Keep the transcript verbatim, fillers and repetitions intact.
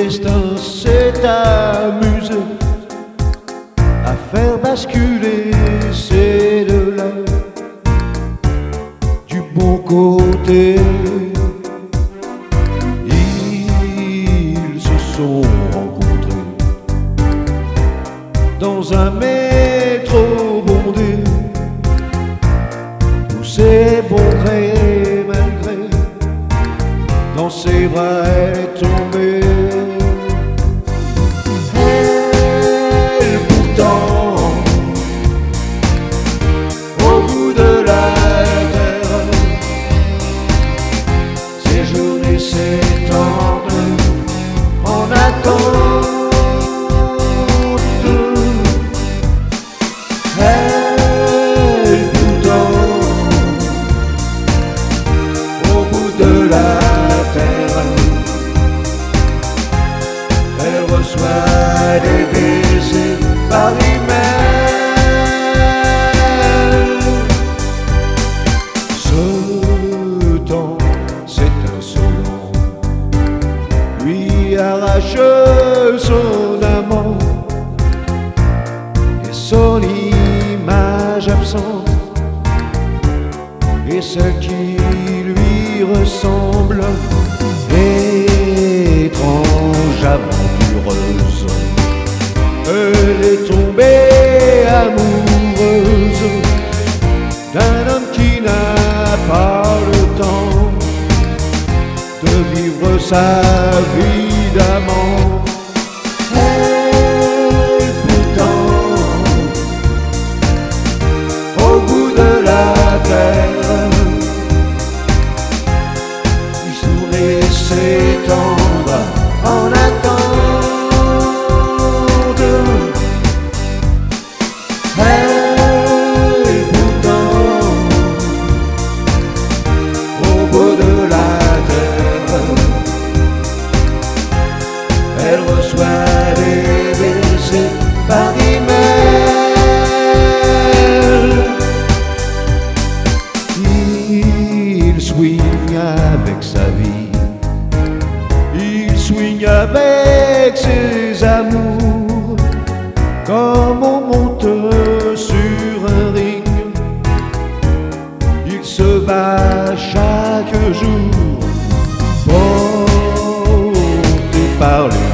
destin s'est amusé à faire basculer ces deux-là du bon côté. Ils se sont rencontrés dans un métro bondé où c'est bon gré mal gré dans ses bras est tombée. Elle pourtant au bout de la terre, ses journées s'étendent en attente. Elle pourtant au bout de la elle reçoit des baisers par email. Ce temps, c'est insolent, lui arrache son amant et son image absente et celle qui lui ressemble. Étrange aventureuse, elle est tombée amoureuse d'un homme qui n'a pas le temps de vivre sa vie d'amant. Elle pourtant au bout de la terre, s'étendre en attente. Elle pourtant au bout de la terre, elle reçoit des baisers par email. Il swing avec sa vie, il swing avec ses amours, comme on monte sur un ring. Il se bat chaque jour, porté par les